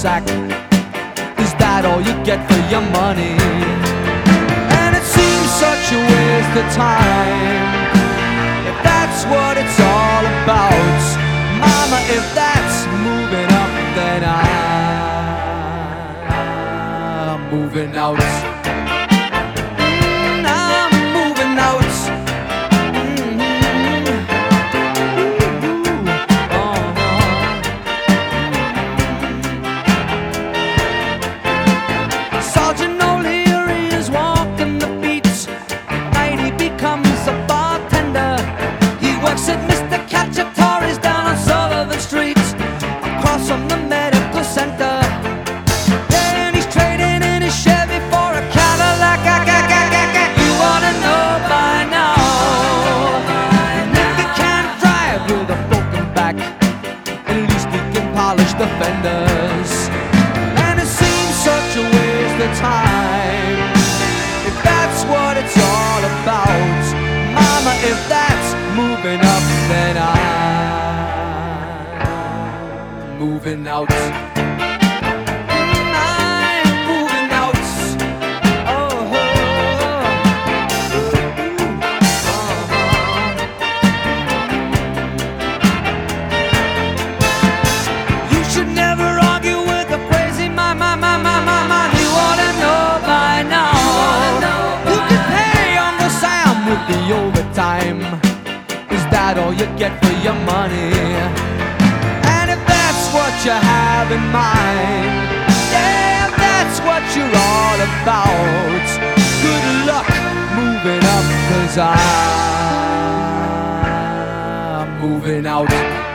sack. Is that all you get for your money? And it seems such a waste of time, if that's what it's all about. Mama, if that's moving up, then I'm moving out. I'm moving out. Sergeant O'Leary is walking the beats. Night he becomes a bartender. He works at Mr. Cacciatore's down on Sullivan Street, across from the medical center. And he's trading in his Chevy for a Cadillac. You ought to know by now. If he can't drive with a broken back, at least he can polish the fenders. And it seems such a waste of time, if that's what it's all about. Mama, if that's moving up, then I'm moving out. I'm moving out. Oh, you should never argue with a crazy man. You ought to know by now. You can pay Uncle Sam with the overtime. Is that all you get for your money? And if that's what you have in mind, yeah, if that's what you're all about, good luck moving up, 'cause I'm moving out.